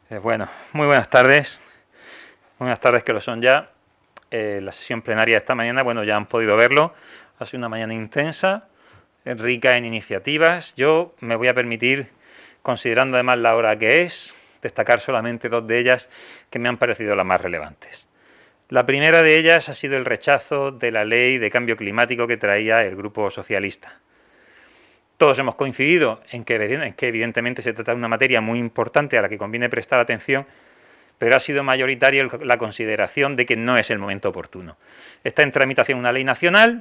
Bueno, muy buenas tardes. Buenas tardes que lo son ya. La sesión plenaria de esta mañana, bueno, ya han podido verlo. Ha sido una mañana intensa, rica en iniciativas. Yo me voy a permitir, considerando además la hora que es, destacar solamente dos de ellas que me han parecido las más relevantes. La primera de ellas ha sido el rechazo de la ley de cambio climático que traía el Grupo Socialista. Todos hemos coincidido en que evidentemente se trata de una materia muy importante a la que conviene prestar atención, pero ha sido mayoritaria la consideración de que no es el momento oportuno. Está en tramitación una ley nacional.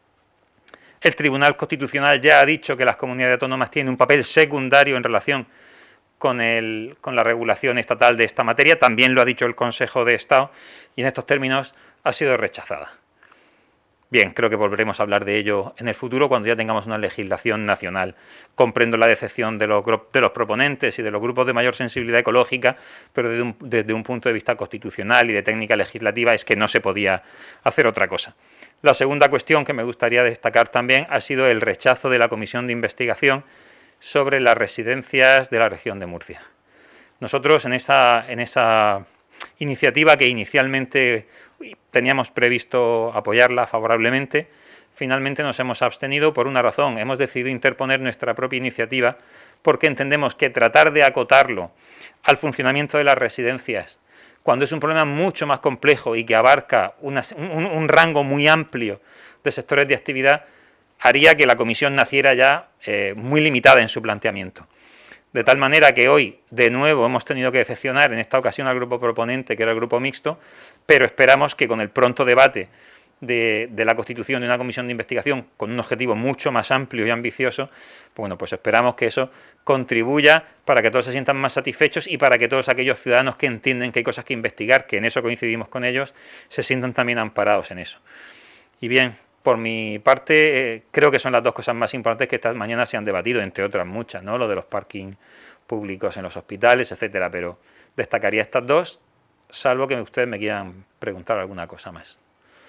El Tribunal Constitucional ya ha dicho que las comunidades autónomas tienen un papel secundario en relación con la regulación estatal de esta materia. También lo ha dicho el Consejo de Estado y en estos términos ha sido rechazada. Bien, creo que volveremos a hablar de ello en el futuro cuando ya tengamos una legislación nacional. Comprendo la decepción de los proponentes y de los grupos de mayor sensibilidad ecológica, pero desde un punto de vista constitucional y de técnica legislativa es que no se podía hacer otra cosa. La segunda cuestión que me gustaría destacar también ha sido el rechazo de la Comisión de Investigación sobre las residencias de la región de Murcia. Nosotros en esa iniciativa que inicialmente teníamos previsto apoyarla favorablemente, finalmente nos hemos abstenido por una razón. Hemos decidido interponer nuestra propia iniciativa porque entendemos que tratar de acotarlo al funcionamiento de las residencias, cuando es un problema mucho más complejo y que abarca un rango muy amplio de sectores de actividad, haría que la comisión naciera ya muy limitada en su planteamiento. De tal manera que hoy, de nuevo, hemos tenido que decepcionar en esta ocasión al grupo proponente, que era el grupo mixto, pero esperamos que con el pronto debate de la constitución de una comisión de investigación con un objetivo mucho más amplio y ambicioso, pues esperamos que eso contribuya para que todos se sientan más satisfechos y para que todos aquellos ciudadanos que entienden que hay cosas que investigar, que en eso coincidimos con ellos, se sientan también amparados en eso. Y bien, por mi parte, creo que son las dos cosas más importantes que esta mañana se han debatido, entre otras muchas, ¿no? Lo de los parking públicos en los hospitales, etcétera, pero destacaría estas dos, salvo que ustedes me quieran preguntar alguna cosa más.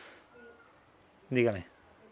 Dígame.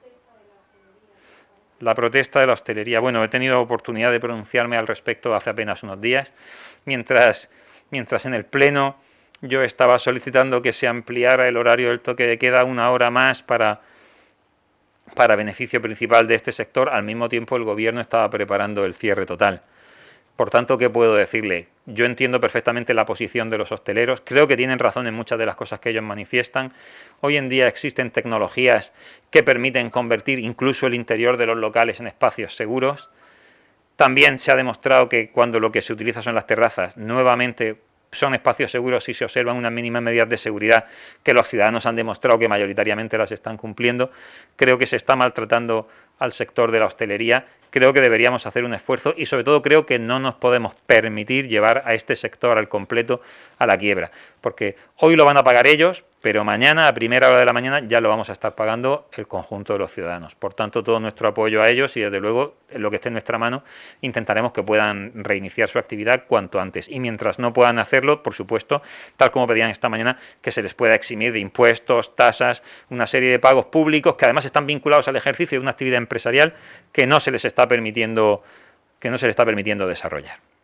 La protesta de la hostelería. Bueno, he tenido oportunidad de pronunciarme al respecto hace apenas unos días, mientras en el Pleno yo estaba solicitando que se ampliara el horario del toque de queda una hora más para beneficio principal de este sector. Al mismo tiempo el Gobierno estaba preparando el cierre total. Por tanto, ¿qué puedo decirle? Yo entiendo perfectamente la posición de los hosteleros, creo que tienen razón en muchas de las cosas que ellos manifiestan. Hoy en día existen tecnologías que permiten convertir incluso el interior de los locales en espacios seguros. También se ha demostrado que cuando lo que se utiliza son las terrazas, nuevamente son espacios seguros si se observan unas mínimas medidas de seguridad que los ciudadanos han demostrado que mayoritariamente las están cumpliendo. Creo que se está maltratando al sector de la hostelería. Creo que deberíamos hacer un esfuerzo y sobre todo creo que no nos podemos permitir llevar a este sector al completo a la quiebra, porque hoy lo van a pagar ellos, pero mañana a primera hora de la mañana ya lo vamos a estar pagando el conjunto de los ciudadanos. Por tanto, todo nuestro apoyo a ellos y desde luego en lo que esté en nuestra mano intentaremos que puedan reiniciar su actividad cuanto antes. Y mientras no puedan hacerlo, por supuesto, tal como pedían esta mañana, que se les pueda eximir de impuestos, tasas, una serie de pagos públicos que además están vinculados al ejercicio de una actividad empresarial que no se les está permitiendo desarrollar.